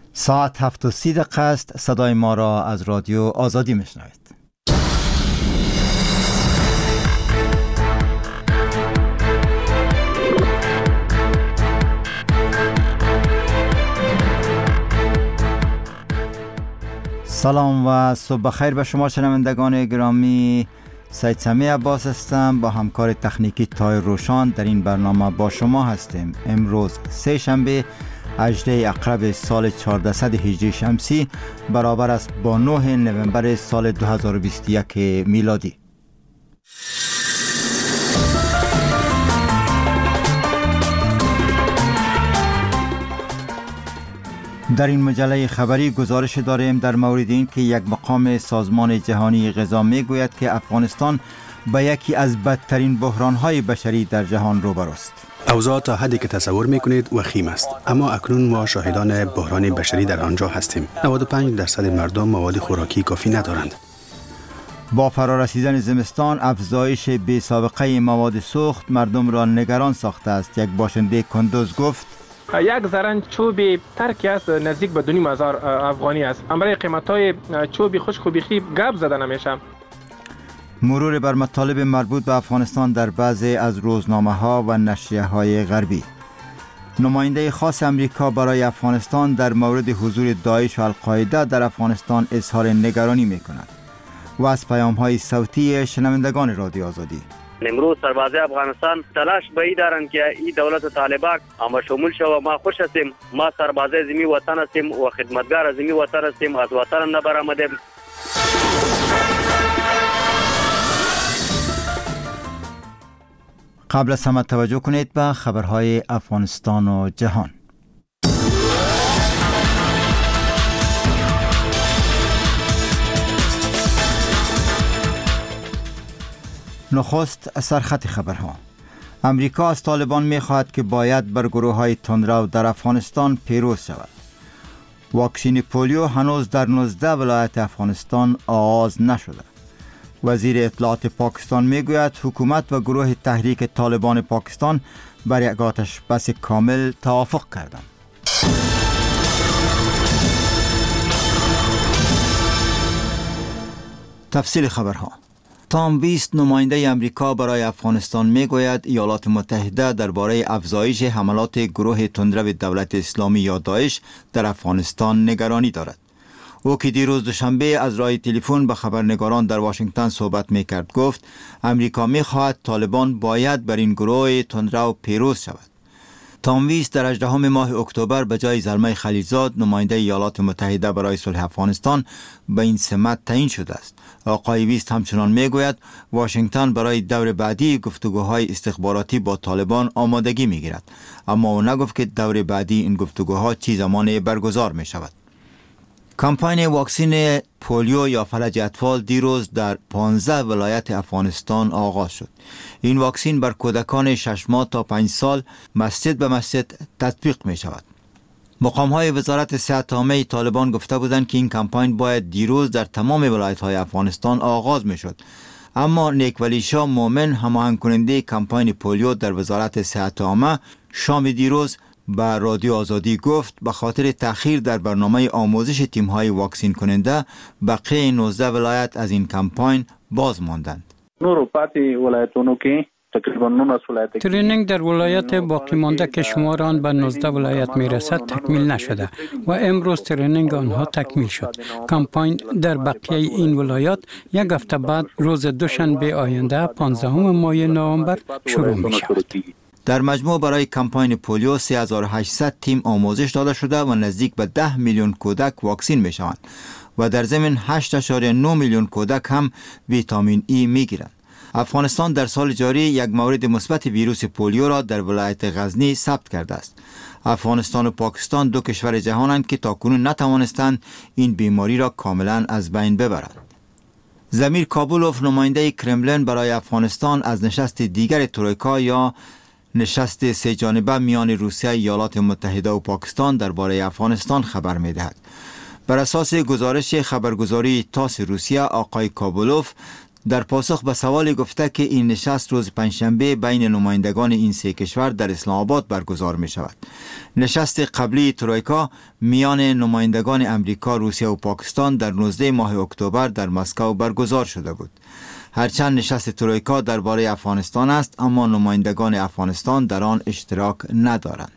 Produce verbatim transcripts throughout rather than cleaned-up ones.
ساعت هفت و سی دقیقه است. صدای ما را از رادیو آزادی میشنوید. سلام و صبح بخیر به شما شنوندگان گرامی. سید سمی عباس هستم، با همکار تکنیکی تایر روشان در این برنامه با شما هستیم. امروز سه شنبه هجدهم اقرب سال چهاردهصد هجری شمسی برابر است با نه نوامبر سال دو هزار و بیست و یک میلادی. در این مجله خبری گزارش داریم در مورد این که یک مقام سازمان جهانی غذا میگوید که افغانستان با یکی از بدترین بحران‌های بشری در جهان روبروست. اوضاع تا حدی که تصور میکنید وخیم است، اما اکنون ما شاهدان بحران بشری در آنجا هستیم. نود و پنج درصد مردم مواد خوراکی کافی ندارند. با فرارسیدن زمستان افزایش بی سابقه مواد سوخت مردم را نگران ساخته است. یک باشنده کندوز گفت یک زرن چوب ترکی است نزدیک به دو نیم هزار افغانی است. برای قیمت‌های چوب خشک و بیخی گپ زده نمیشه. مرور بر مطالب مربوط به افغانستان در بعضی از روزنامه‌ها و نشریه‌های غربی. نماینده خاص امریکا برای افغانستان در مورد حضور داعش و القاعده در افغانستان اظهار نگرانی می‌کند. و از پیام‌های صوتی شنوندگان رادیو آزادی. امروز سربازای افغانستان تلاش به ای دارند که این دولت طالبان اما شمول شو. ما خوش هستیم، ما سربازای زمین وطن هستیم و خدمتگار زمین وطن هستیم، از وطن نبرآمدیم. قبل از همه توجه کنید به خبرهای افغانستان و جهان. نخست سرخط خبرها. امریکا از طالبان می‌خواهد که باید بر گروه‌های تندرو در افغانستان پیروز شود. واکسین پولیو هنوز در نوزده ولایت افغانستان آغاز نشده. وزیر اطلاعات پاکستان میگوید حکومت و گروه تحریک طالبان پاکستان بر یک آتش بس کامل توافق کردند. تفصیل خبرها. تام ویست نماینده امریکا برای افغانستان میگوید ایالات متحده درباره افزایش حملات گروه تندرو دولت اسلامی یا داعش در افغانستان نگرانی دارد. او که دیروز دوشنبه از راه تلفن با خبرنگاران در واشنگتن صحبت میکرد گفت امریکا میخواهد طالبان باید بر این گروه تندرو پیروز شود. تام ویست در هجدهم ماه اکتبر به جای زلمه خلیلزاد نماینده ایالات متحده برای صلح افغانستان به این سمت تعیین شده است. آقای ویست همچنان میگوید واشنگتن برای دور بعدی گفتگوهای استخباراتی با طالبان آمادگی میگیرد، اما او نگفت که دور بعدی این گفتگوها چه زمانی برگزار می شود. کمپاین واکسین پولیو یا فلج اطفال دیروز در پانزده ولایت افغانستان آغاز شد. این واکسین بر کودکان شش ماه تا پنج سال مسجد به مسجد تطبیق می شود. مقام‌های وزارت صحت عامه طالبان گفته بودند که این کمپاین باید دیروز در تمام ولایت‌های افغانستان آغاز می‌شد، اما نیک ولی شاه مومن هماهنگ کننده کمپاین پولیو در وزارت صحت عامه شام دیروز به رادیو آزادی گفت به خاطر تأخیر در برنامه آموزش تیم‌های واکسین کننده بقیه نوزده ولایت از این کمپاین باز ماندند. نورو پاتی ولایتونو که ترینینگ در ولایت باقی مانده که شمار آن به نوزده ولایت میرسد تکمیل نشده و امروز ترینینگ آنها تکمیل شد. کمپاین در بقیه این ولایات یک هفته بعد روز دوشنبه آینده پانزدهم ماه نوامبر شروع می شود. در مجموع برای کمپاین پولیو سه هزار و هشتصد تیم آموزش داده شده و نزدیک به ده میلیون کودک واکسین می شوند و در ضمن هشت اشاره نه میلیون کودک هم ویتامین ای می گیرند. افغانستان در سال جاری یک مورد مثبت ویروس پولیو را در ولایت غزنی ثبت کرده است. افغانستان و پاکستان دو کشور جهانند که تاکنون نتوانستند این بیماری را کاملا از بین ببرند. زمیر کابولوف نماینده کرملین برای افغانستان از نشست دیگر ترویکا یا نشست سه جانبه میان روسیه، ایالات متحده و پاکستان درباره افغانستان خبر می‌دهد. بر اساس گزارش خبرگزاری تاس روسیه، آقای کابولوف در پاسخ به سوالی گفته که این نشست روز پنجشنبه بین نمایندگان این سه کشور در اسلام آباد برگزار می شود. نشست قبلی ترویکا میان نمایندگان امریکا، روسیه و پاکستان در نوزده ماه اکتبر در مسکو برگزار شده بود. هرچند نشست ترویکا درباره افغانستان است، اما نمایندگان افغانستان در آن اشتراک ندارند.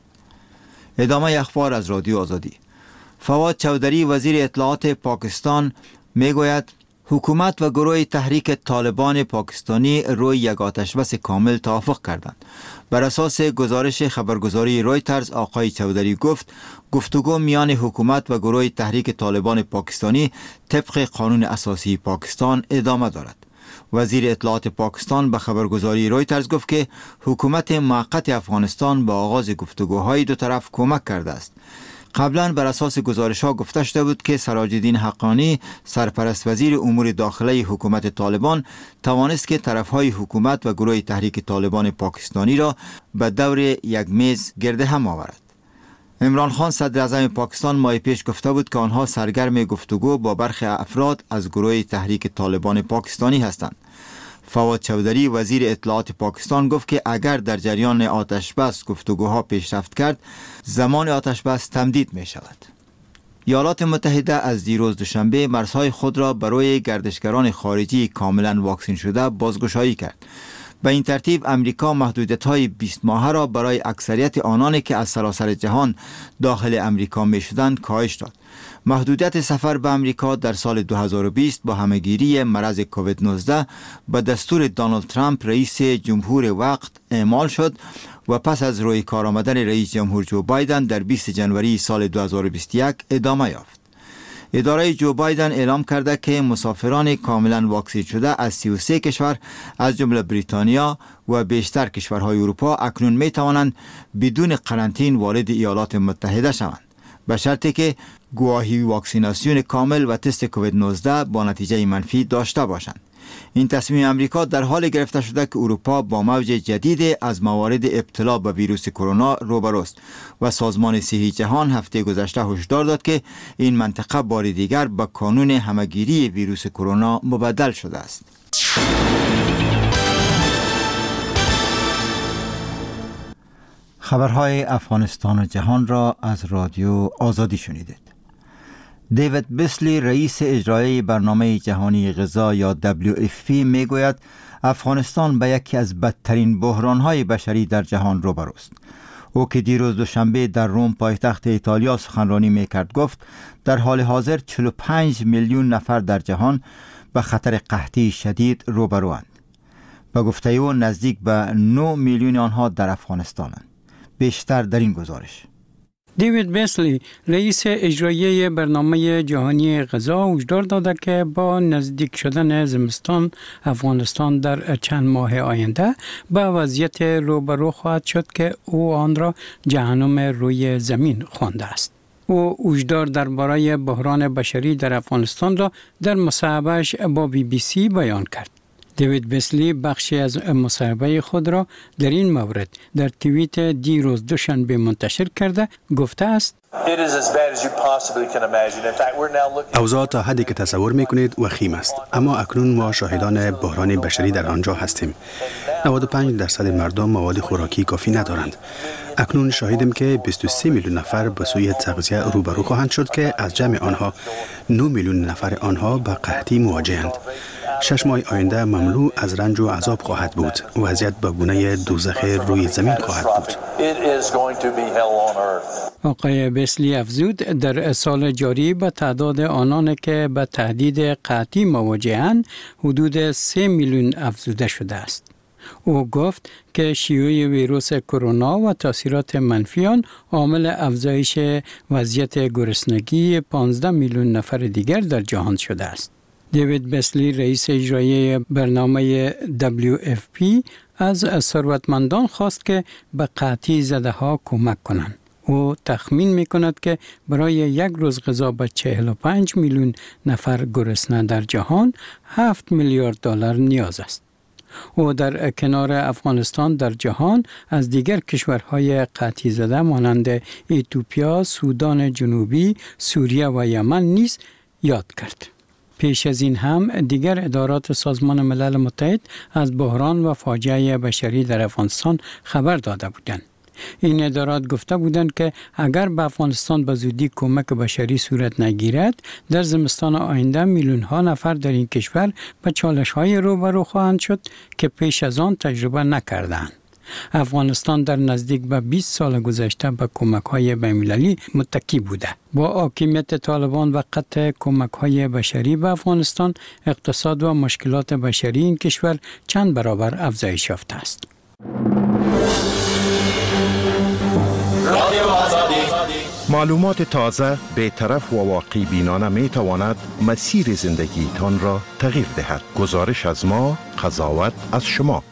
ادامه اخبار از رادیو آزادی. فواد چودری وزیر اطلاعات پاکستان میگوید حکومت و گروه تحریک طالبان پاکستانی روی یک آتشبس کامل توافق کردند. بر اساس گزارش خبرگزاری رویترز، آقای چودری گفت گفتگو میان حکومت و گروه تحریک طالبان پاکستانی طبق قانون اساسی پاکستان ادامه دارد. وزیر اطلاعات پاکستان به خبرگزاری رویترز گفت که حکومت موقت افغانستان با آغاز گفتگوهای دو طرف کمک کرده است. قبلا بر اساس گزارش‌ها گفته شده بود که سراج الدین حقانی، سرپرست وزیر امور داخلی حکومت طالبان، توانست که طرفهای حکومت و گروه تحریک طالبان پاکستانی را به دور یک میز گرد هم آورد. عمران خان صدر اعظم پاکستان ماه پیش گفته بود که آنها سرگرم گفتگو با برخی افراد از گروه تحریک طالبان پاکستانی هستند. فواد چودری وزیر اطلاعات پاکستان گفت که اگر در جریان آتشبس گفتگوها پیشرفت کرد، زمان آتشبس تمدید می شود. ایالات متحده از دیروز دوشنبه مرزهای خود را برای گردشگران خارجی کاملا واکسین شده بازگشایی کرد. به این ترتیب امریکا محدودیت‌های بیست ماهه را برای اکثریت آنانی که از سراسر جهان داخل امریکا می شدند کاهش داد. محدودیت سفر به امریکا در سال دو هزار و بیست با همهگیری مرض کووید نوزده به دستور دونالد ترامپ رئیس جمهور وقت اعمال شد و پس از روی کار آمدن رئیس جمهور جو بایدن در بیست جنوری سال دو هزار و بیست و یک ادامه یافت. اداره جو بایدن اعلام کرده که مسافران کاملا واکسین شده از سی و سه کشور از جمله بریتانیا و بیشتر کشورهای اروپا اکنون می توانند بدون قرنطین وارد ایالات متحده شوند، به شرطی که گواهی واکسیناسیون کامل و تست کووید نوزده با نتیجه منفی داشته باشند. این تصمیم امریکا در حال گرفته شده که اروپا با موج جدید از موارد ابتلا به ویروس کرونا روبروست و سازمان صحی جهان هفته گذشته هشدار داد که این منطقه بار دیگر به کانون همهگیری ویروس کرونا مبدل شده است. خبرهای افغانستان و جهان را از رادیو آزادی شنیدید. دیوید بیسلی رئیس اجرایی برنامه جهانی غذا یا دبلیو اف پی می گوید افغانستان به یکی از بدترین بحرانهای بشری در جهان روبروست. او که دیروز دوشنبه در روم پایتخت ایتالیا سخنرانی می کرد گفت در حال حاضر چهل و پنج میلیون نفر در جهان به خطر قحطی شدید روبروند. به گفته او نزدیک به نه میلیون آنها در افغانستانند. بیشتر در این گزارش. دیوید بیسلی رئیس اجرایی برنامه جهانی غذا هشدار داده که با نزدیک شدن زمستان افغانستان در چند ماه آینده به وضعیت روبرو خواهد شد که او آن را جهنم روی زمین خوانده است. او هشدار درباره بحران بشری در افغانستان را در مصاحبه‌اش با بی بی سی بیان کرد. دیوید بیسلی بخشی از مصاحبه خود را در این مورد در توییت دیروز دوشنبه منتشر کرده گفته است: اوضاع تا حدی که تصور میکنید وخیم است، اما اکنون ما شاهدان بحران بشری در آنجا هستیم. نود و پنج درصد مردم مواد خوراکی کافی ندارند. اکنون شاهدیم که بیست و سه میلیون نفر به سوی تغذیه روبرو خواهند شد که از جمع آنها نه میلیون نفر آنها به قحطی مواجهند. شش ماه آینده مملو از رنج و عذاب خواهد بود. وضعیت به گونه دوزخ روی زمین خواهد بود. آقای بیسلی افزود در سال جاری به تعداد آنان که به تهدید قحطی مواجهند حدود سه میلیون افزوده شده است. او گفت که شیوع ویروس کرونا و تاثیرات منفی آن عامل افزایش وضعیت گرسنگی پانزده میلیون نفر دیگر در جهان شده است. دیوید بیسلی رئیس اجرایی برنامه دبلیو اف پی از ثروتمندان خواست که به قحطی زده ها کمک کنند. او تخمین می کند که برای یک روز غذا به چهل و پنج میلیون نفر گرسنه در جهان هفت میلیارد دلار نیاز است. او در کنار افغانستان در جهان از دیگر کشورهای قحطی زده مانند اتیوپیا، سودان جنوبی، سوریه و یمن نیز یاد کرد. پیش از این هم دیگر ادارات سازمان ملل متحد از بحران و فاجعه بشری در افغانستان خبر داده بودند. این ادارات گفته بودند که اگر به افغانستان به زودی کمک بشری صورت نگیرد، در زمستان آینده میلیون ها نفر در این کشور به چالش های روبرو خواهند شد که پیش از آن تجربه نکردند. افغانستان در نزدیک به بیست سال گذشته به کمک های بین‌المللی متکی بوده. با حاکمیت طالبان و قطع کمک های بشری به افغانستان، اقتصاد و مشکلات بشری این کشور چند برابر افزایش یافته است. معلومات تازه، بی‌طرف و واقعی بینانه می تواند مسیر زندگی تان را تغییر دهد. گزارش از ما، قضاوت از شما.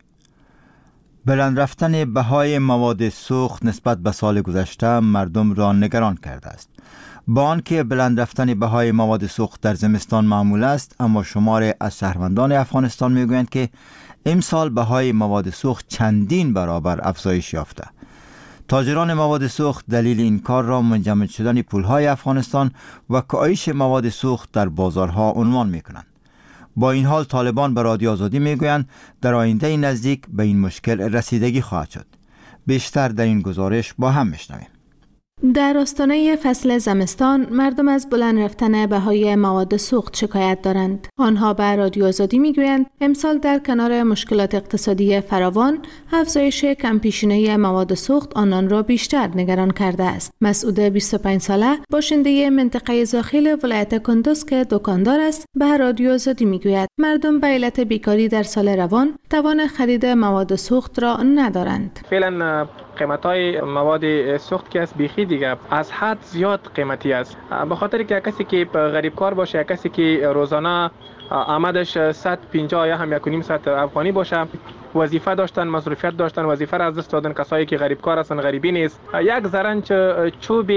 بلند رفتن بهای مواد سوخت نسبت به سال گذشته مردم را نگران کرده است. با آنکه بلند رفتن بهای مواد سوخت در زمستان معمول است، اما شمار از شهروندان افغانستان میگویند که امسال بهای مواد سوخت چندین برابر افزایش یافته. تاجران مواد سوخت دلیل این کار را منجمد شدن پولهای افغانستان و کاهش مواد سوخت در بازارها عنوان میکنند. با این حال طالبان به رادیو آزادی میگویند در آینده نزدیک به این مشکل رسیدگی خواهد شد. بیشتر در این گزارش با هم میشنویم. در آستانه فصل زمستان، مردم از بلند رفتن بهای مواد سوخت شکایت دارند. آنها به رادیو آزادی میگویند امسال در کنار مشکلات اقتصادی فراوان، افزایش کمپیشینه مواد سوخت آنان را بیشتر نگران کرده است. مسعود بیست و پنج ساله، باشنده منطقه زاخیل ولایت کندوز که دکاندار است، به رادیو آزادی میگوید مردم به علت بیکاری در سال روان توان خرید مواد سوخت را ندارند. فعلا قیمت‌های مواد سوخت که است بیخی دیگه از حد زیاد قیمتی است. به خاطر که کسی که غریب کار باشه، کسی که روزانه آمدش صد و پنجاه یا هم یک و نیم صد افغانی باشه، وظیفه داشتن، مصروفیت داشتن، وظیفه را از دست دادن. کسایی که غریب کار هستن، غریبی نیست. یک زرنج چوب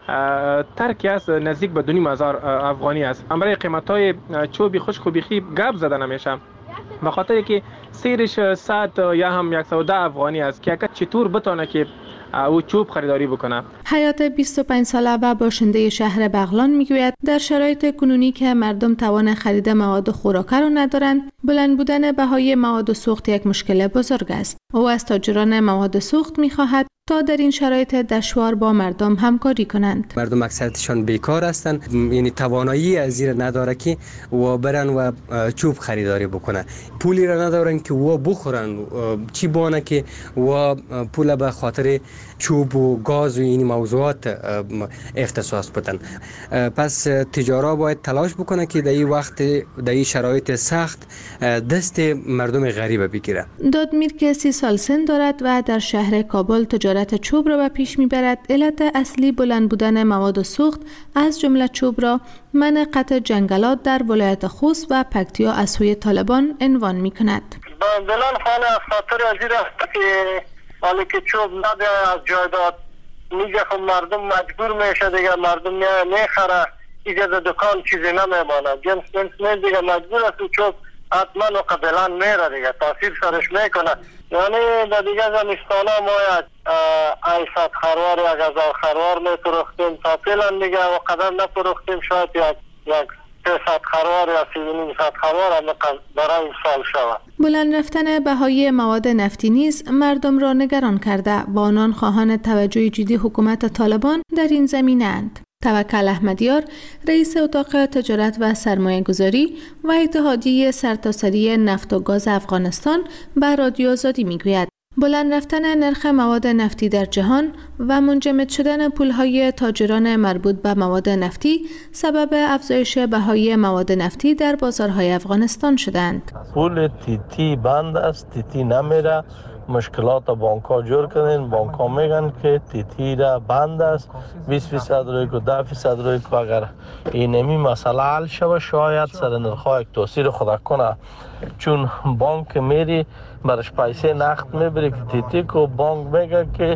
ترکی است نزدیک به دو نیم هزار افغانی است. امروز قیمت‌های چوب خوش خوبیخی گپ زده نمیشه، به خاطر که سیرش صد یا هم صد و ده افغانی است که چطور بتونه که او چوب خریداری بکنه. حیات بیست و پنج ساله و باشنده شهر بغلان میگوید در شرایط کنونی که مردم توان خرید مواد خوراکی را ندارند، بلند بودن بهای مواد سوخت یک مشکل بزرگ است. او از تاجران مواد سوخت میخواهد تا در این شرایط دشوار با مردم همکاری کنند. مردم اکثرتشان بیکار هستند، یعنی توانایی از زیر نداره که و برن و چوب خریداری بکنن. پولی را ندارن که و بخورن، چی بانه که و پول به خاطر چوب و گاز و این موضوعات اختصاص بدن. پس تجارا باید تلاش بکنه که در این وقت در این شرایط سخت دست مردم غریب بگیره. دادمیر که سی سال سن دارد و در شهر کابل تجارت چوب را به پیش میبرد، علت اصلی بلند بودن مواد سوخت از جمله چوب را منع قطع جنگلات در ولایت خوست و پکتیا از سوی طالبان عنوان میکند. دلال حال خاطر از این است که حالی که چوب نده از جایداد میگه خب مردم مجبور میشه دیگه، مردم میخره دیگه در دکان چیزی نمیمانه، جنس جنس می دیگه مجبور است چوب حتما و قبلا میره دیگه، تاثیر سرش میکنه. یعنی در دیگه زمستان ها ما یک ایصد خروار یک هزار خروار میپروختیم، تا پیلن دیگه و قدر نپروختیم، شاید یک یک سیصد خروار یا سی و نیم صد خروار هم برای این سال شود. بلند رفتن بهای مواد نفتی نیز مردم را نگران کرده و آنان خواهان توجه جدی حکومت طالبان در این زمینه اند. توکل احمدیار، رئیس اتاق تجارت و سرمایه گذاری و اتحادیه سرتاسری نفت و گاز افغانستان به رادیو آزادی میگوید بلند رفتن نرخ مواد نفتی در جهان و منجمد شدن پولهای تاجران مربوط به مواد نفتی سبب افزایش بهای مواد نفتی در بازارهای افغانستان شدند. پول تیتی بند است، تیتی نمیره، مشکلات بانک ها جور کردن، بانک ها میگن که تیتی را بند است، بیست فیصد روی که ده فیصد روی که اگر اینمی مسئله حل شود شاید سر نرخ یک تاثیر خود کنه، چون بانک میری برش پیسه نقد میبری که تیتی کو بانک میگه که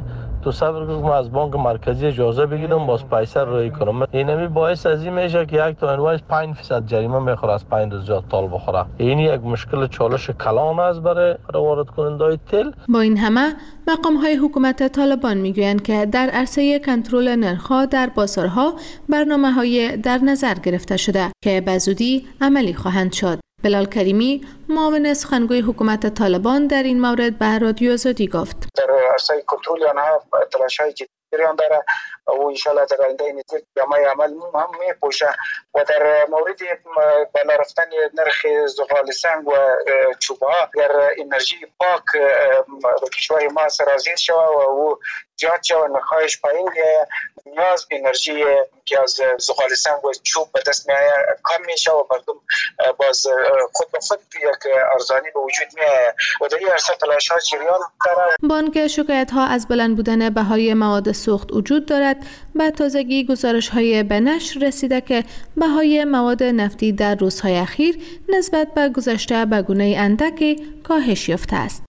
تو صبر کن از بانک مرکزی اجازه بگیرم باز پیسه روی کنم. اینمی باعث از این میشه که یک تا انوایس پنج درصد جریمه میخوره از پنج روز زیاد تال بخوره. این یک مشکل چالش کلان است برای وارد کنندگان تیل. با این همه مقام های حکومت طالبان میگویند که در عرصه کنترل نرخ‌ها در بازارها برنامه‌های در نظر گرفته شده که به زودی عملی خواهند شد. بلال کریمی معاون سخنگوی حکومت طالبان در این مورد به رادیو آزادی گفت در عرصه کنترل آنها تلاش‌های جدی داره و ان شاء الله در آینده نزدیک جامعه عمل هم میپوشه و در مورد بالا رفتن نرخ زغال سنگ و چوب‌ها در انرژی پاک به کشور ما سرازیر شود و او زیاد شود نرخ‌هایش پایین بیاید. نیاز به انرژی که از زغال سنگ و چوب به دست میآید کم میشه و مردم باز خود به خود یک ارزانی به وجود میآید و در این عرصه تلاش‌ها جریان دارد. بانک شکایت‌ها از بلند بودن بهای مواد سوخت وجود دارد. به تازگی گزارش‌های به نشر رسیده که بهای مواد نفتی در روزهای اخیر نسبت به گذشته به گونه اندکی کاهش یافته است.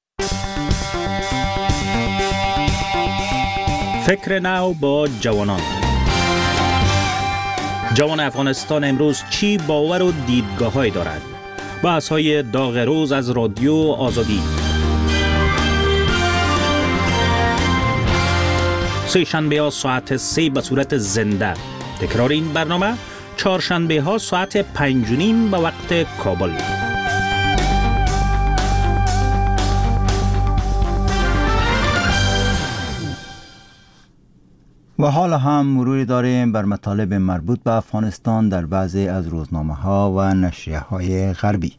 فکر نو با جوانان. جوان افغانستان امروز چی باور و دیدگاه‌هایی دارد؟ بحث‌های داغ روز از رادیو آزادی. سه شنبه ها ساعت سه به صورت زنده. تکرار این برنامه چهارشنبه ها ساعت پنج و نیم به وقت کابل. و حالا هم مروری داریم بر مطالب مربوط به افغانستان در بعضی از روزنامه ها و نشریه های غربی.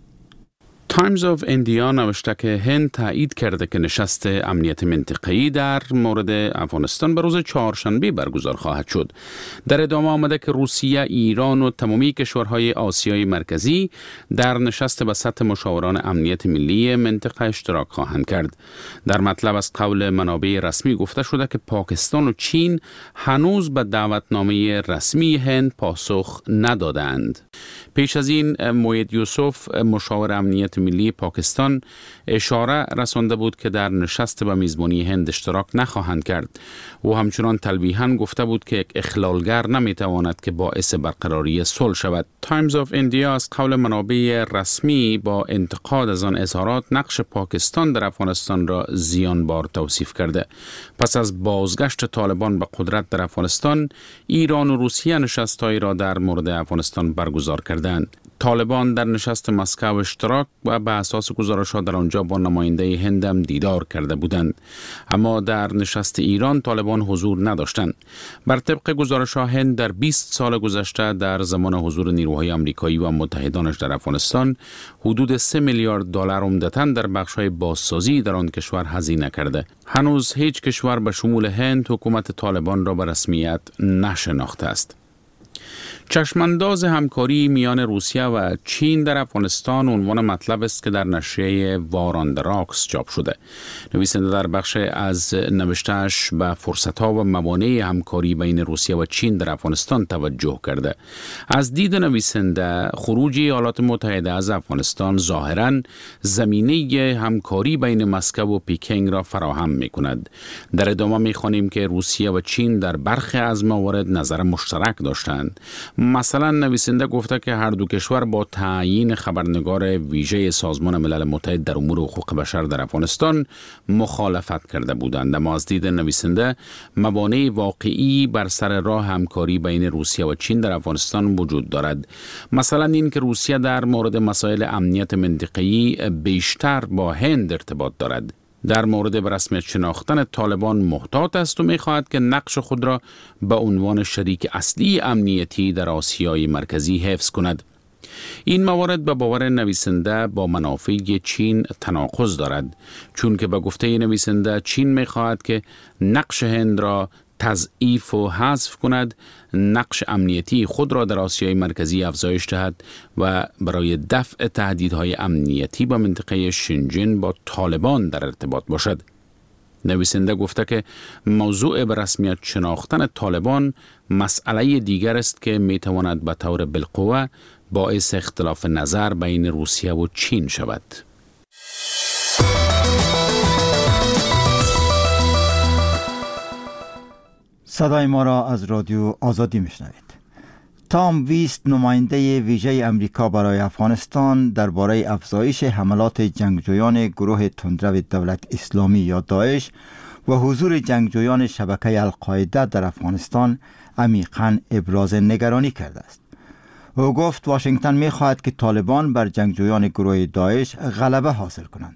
تایمز آف ایندیا نوشته که هند تایید کرده که نشست امنیت منطقه‌ای در مورد افغانستان به روز چهارشنبه برگزار خواهد شد. در ادامه آمده که روسیه، ایران و تمامی کشورهای آسیای مرکزی در نشست به سطح مشاوران امنیت ملی منطقه اشتراک خواهند کرد. در مطلب از قول منابع رسمی گفته شده که پاکستان و چین هنوز به دعوتنامه رسمی هند پاسخ ندادند. پیش از این موید یوسف مشاور امنیت ملی پاکستان اشاره رسانده بود که در نشست به میزبانی هند اشتراک نخواهند کرد. او همچنان تلویحاً گفته بود که یک اخلالگر نمیتواند که باعث برقراری صلح شود. تایمز آف ایندیا از قول منابع رسمی با انتقاد از آن اظهارات نقش پاکستان در افغانستان را زیانبار توصیف کرده. پس از بازگشت طالبان به قدرت در افغانستان، ایران و روسیه نشست‌هایی را در مورد افغانستان برگزار کردند. طالبان در نشست مسکو اشتراک و به اساس گزارش‌ها در آنجا با نماینده هند هم دیدار کرده بودند، اما در نشست ایران طالبان حضور نداشتند. بر طبق گزارش‌ها هند در بیست سال گذشته در زمان حضور نیروهای آمریکایی و متحدانش در افغانستان حدود سه میلیارد دلار عمدتاً در بخش‌های بازسازی در آن کشور هزینه کرده. هنوز هیچ کشور به شمول هند حکومت طالبان را به رسمیت نشناخته است. چشمانداز همکاری میان روسیه و چین در افغانستان عنوان مطلب است که در نشریه وار آن د راکس چاپ شده. نویسنده در بخش از نوشتهش به فرصت‌ها و موانع همکاری بین روسیه و چین در افغانستان توجه کرده. از دید نویسنده خروج ایالات متحده از افغانستان ظاهراً زمینه همکاری بین مسکو و پیکنگ را فراهم می‌کند. در ادامه می‌خوانیم که روسیه و چین در برخی از موارد نظر مشترک داشتند. مثلا نویسنده گفته که هر دو کشور با تعیین خبرنگار ویژه سازمان ملل متحد در امور حقوق بشر در افغانستان مخالفت کرده بودند. اما از دید نویسنده موانع واقعی بر سر راه همکاری بین روسیه و چین در افغانستان وجود دارد. مثلا این که روسیه در مورد مسائل امنیت منطقه‌ای بیشتر با هند ارتباط دارد. در مورد به رسمیت شناختن طالبان محتاط است و می‌خواهد که نقش خود را به عنوان شریک اصلی امنیتی در آسیای مرکزی حفظ کند. این موارد به باور نویسنده با منافع چین تناقض دارد، چون که به گفته نویسنده چین می‌خواهد که نقش هند را تضعیف و حذف کند، نقش امنیتی خود را در آسیای مرکزی افزایش دهد و برای دفع تهدیدهای امنیتی با منطقه شینجین با طالبان در ارتباط باشد. نویسنده گفته که موضوع به رسمیت شناختن طالبان مسئله دیگر است که میتواند به طور بالقوه باعث اختلاف نظر بین روسیه و چین شود. صدای ما را از رادیو آزادی میشنوید. تام ویست نماینده ویژه امریکا برای افغانستان درباره افزایش حملات جنگجویان گروه تندرو دولت اسلامی یا داعش و حضور جنگجویان شبکه القاعده در افغانستان عمیقاً ابراز نگرانی کرده است. او گفت واشنگتن می‌خواهد که طالبان بر جنگجویان گروه داعش غلبه حاصل کنند.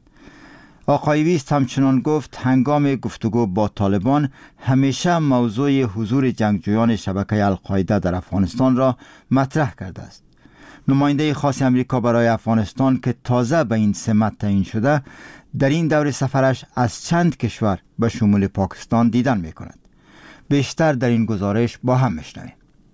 آقای ویست همچنان گفت هنگام گفتگو با طالبان همیشه موضوع حضور جنگجویان شبکه القاعده در افغانستان را مطرح کرده است. نماینده خاص امریکا برای افغانستان که تازه به این سمت تعیین شده در این دور سفرش از چند کشور به شمول پاکستان دیدن می کند. بیشتر در این گزارش با هم میشنویم.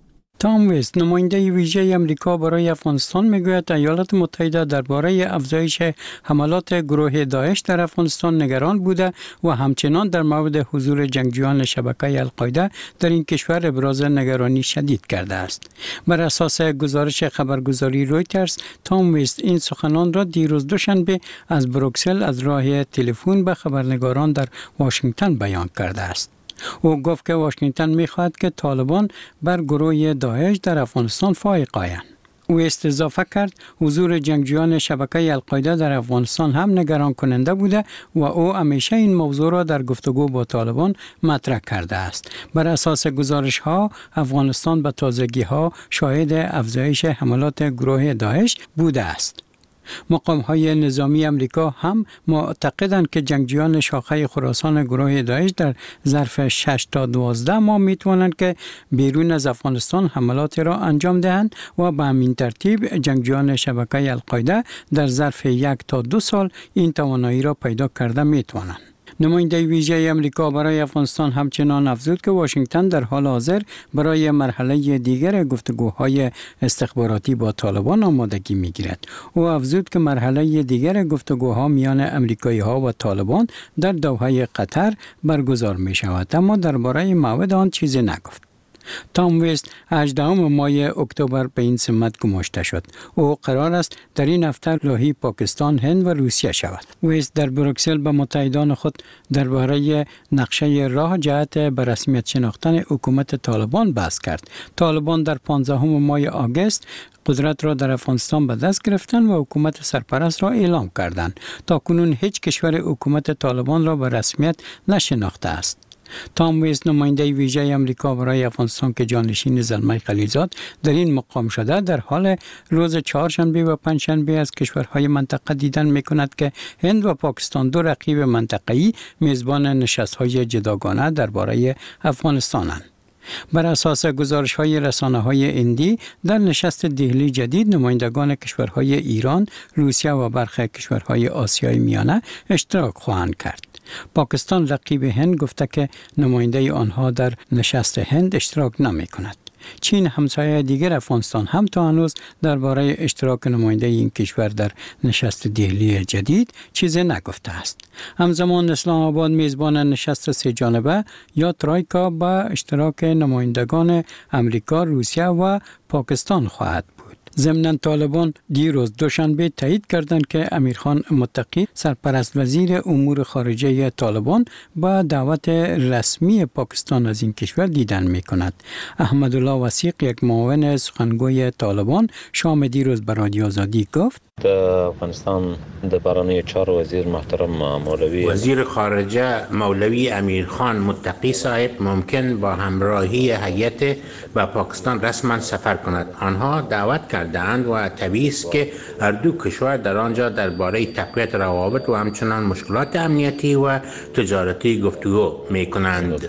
تام ویست نماینده ویژه امریکا برای افغانستان میگوید ایالات متحده درباره افزایش حملات گروه داعش در افغانستان نگران بوده و همچنان در مورد حضور جنگجویان شبکه القاعده در این کشور ابراز نگرانی شدید کرده است. بر اساس گزارش خبرگزاری رویترز، تام ویست این سخنان را دیروز دوشنبه از بروکسل از راه تلفن به خبرنگاران در واشنگتن بیان کرده است. او گفت که واشنگتن می‌خواهد که طالبان بر گروه داعش در افغانستان فائق آیند. او اضافه کرد حضور جنگجویان شبکه القاعده در افغانستان هم نگران کننده بوده و او همیشه این موضوع را در گفتگو با طالبان مطرح کرده است. بر اساس گزارش ها افغانستان به تازگی ها شاهد افزایش حملات گروه داعش بوده است. مقام های نظامی امریکا هم معتقدند که جنگجویان شاخه خراسان گروه داعش در ظرف شش تا دوازده ماه می توانند که بیرون از افغانستان حملات را انجام دهند و به همین ترتیب جنگجویان شبکه القاعده در ظرف یک تا دو سال این توانایی را پیدا کرده می توانند. نماینده ویژه امریکا برای افغانستان همچنان افزود که واشنگتن در حال حاضر برای مرحله دیگر گفتگوهای استخباراتی با طالبان آمادگی می‌گیرد. او افزود که مرحله دیگر گفتگوها میان امریکایی‌ها و طالبان در دوحه قطر برگزار می‌شود، اما درباره موعد آن چیزی نگفت. تام ویست هجدهم ماه اکتبر به این سمت گماشته شد. او قرار است در این هفته راهی پاکستان، هند و روسیه شود. ویست در بروکسل به متحدان خود درباره نقشه راه جهت به رسمیت شناختن حکومت طالبان بحث کرد. طالبان در پانزدهم ماه آگوست قدرت را در افغانستان به دست گرفتند و حکومت سرپرست را اعلام کردند. تا کنون هیچ کشور حکومت طالبان را به رسمیت نشناخته است. تام ویست نماینده ویژه امریکا برای افغانستان که جانشین زلمه خلیلزاد در این مقام شده در حال روز چهارشنبه و پنجشنبه از کشورهای منطقه دیدن می‌کند که هند و پاکستان دو رقیب منطقه‌ای میزبان نشست‌های جداگانه درباره افغانستانند. بر اساس گزارش‌های رسانه‌های هندی در نشست دهلی جدید نمایندگان کشورهای ایران، روسیه و برخی کشورهای آسیای میانه اشتراک خواهند کرد. پاکستان رقیب هند گفته که نماینده آنها در نشست هند اشتراک نمی کند. چین همسایه دیگر افغانستان هم تا هنوز درباره اشتراک نماینده این کشور در نشست دهلی جدید چیزی نگفته است. همزمان اسلام آباد میزبان نشست سه جانبه یا ترایکا با اشتراک نمایندگان امریکا، روسیه و پاکستان خواهد بود. ضمناً طالبان دیروز دوشنبه تایید کردند که امیرخان متقی سرپرست وزیر امور خارجه طالبان با دعوت رسمی پاکستان از این کشور دیدن می کند. احمدالله وثیق یک معاون سخنگوی طالبان شام دیروز به رادیو آزادی گفت د افغانستان د بهرنیو چارو وزیر محترم مولوی وزیر خارجه مولوی امیرخان متقی صاحب ممکن با همراهی هیئت به پاکستان رسما سفر کند. آنها دعوت کردند و طبیعی است که هر دو کشور در آنجا درباره تقویت روابط و همچنان مشکلات امنیتی و تجارتی گفتگو می‌کنند.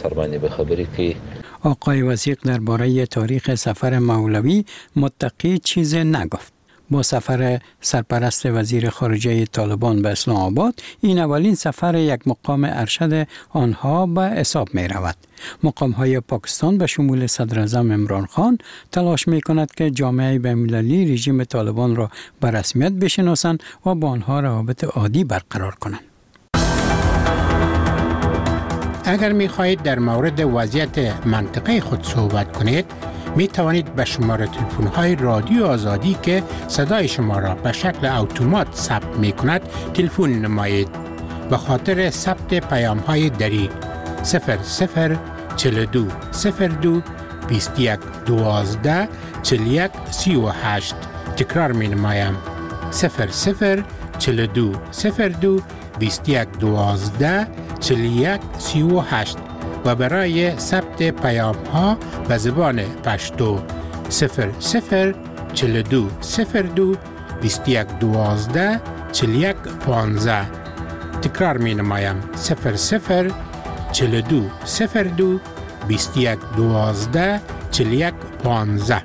آقای وثیق درباره تاریخ سفر مولوی متقی چیزی نگفت. با سفر سرپرست وزیر خارجه طالبان به اسلام آباد این اولین سفر یک مقام ارشد آنها به حساب می رود. مقام های پاکستان به شمول صدر اعظم عمران خان تلاش می کند که جامعه بین‌المللی رژیم طالبان را به رسمیت بشناسند و با آنها روابط عادی برقرار کنند. اگر می خواهید در مورد وضعیت منطقه خود صحبت کنید، می توانید به شماره تلفن های رادیو آزادی که صدای شما را به شکل اتومات ثبت می کند تلفن نمایید. به خاطر ثبت پیام های دری صفر صفر چهل و دو صفر دو بیست و یک دوازده چهل و یک سی و هشت. تکرار می نمایم صفر صفر چهل و دو صفر دو بیست و یک دوازده چهل و یک سی و هشت و برای ثبت پیام ها به زبان پشتو صفر صفر چهل و دو صفر دو بیست و یک دوازده چهل و یک پانزده. تکرار می نمایم صفر صفر چهل و دو صفر دو بیست و یک دوازده چهل و یک پانزده.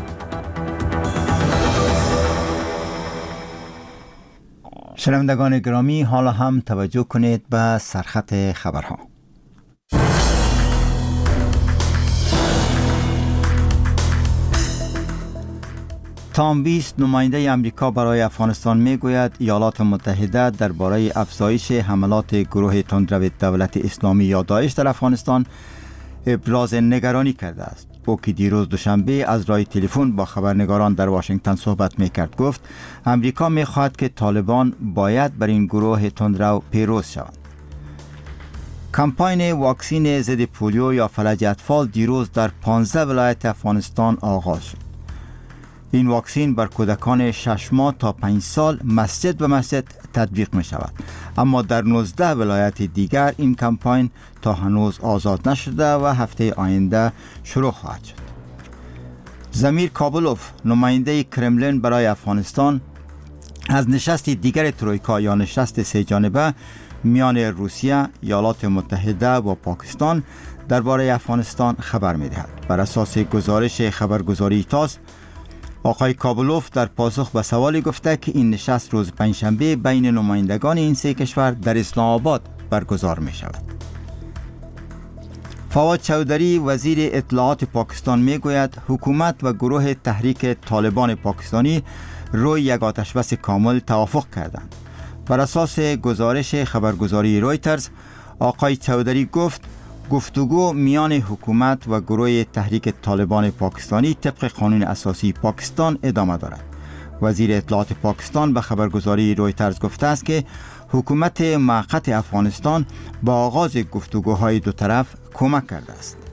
شنوندگان گرامی، حالا هم توجه کنید به سرخط خبرها. تام بیست نماینده امریکا برای افغانستان میگوید ایالات متحده درباره افزایش حملات گروه تندرو دولت اسلامی یا داعش در افغانستان ابراز نگرانی کرده است. او که دیروز دوشنبه از راه تلفن با خبرنگاران در واشنگتن صحبت میکرد گفت امریکا میخواهد که طالبان باید بر این گروه تندرو پیروز شوند. کمپاین واکسین ضد پولیو یا فلج اطفال دیروز در پانزده ولایت افغانستان آغاز شد. این واکسین بر کودکان شش ماه تا پنج سال مسجد به مسجد تطبیق می شود، اما در نوزده ولایت دیگر این کمپاین تا هنوز آزاد نشده و هفته آینده شروع خواهد شد. زمیر کابلوف نماینده کرملین برای افغانستان از نشست دیگر ترویکا یا نشست سه جانبه میان روسیه، ایالات متحده و پاکستان درباره افغانستان خبر می دهد. بر اساس گزارش خبرگزاری تاس، آقای کابلوف در پاسخ به سوالی گفته که این نشست روز پنجشنبه بین نمایندگان این سه کشور در اسلام آباد برگزار می شود. فواد چودری وزیر اطلاعات پاکستان می گوید حکومت و گروه تحریک طالبان پاکستانی روی یک آتشبس کامل توافق کردند. بر اساس گزارش خبرگزاری رویترز، آقای چودری گفت گفتگو میان حکومت و گروه تحریک طالبان پاکستانی طبق قانون اساسی پاکستان ادامه دارد. وزیر اطلاعات پاکستان به خبرگزاری رویترز گفته است که حکومت موقت افغانستان با آغاز گفتگوهای دو طرف کمک کرده است.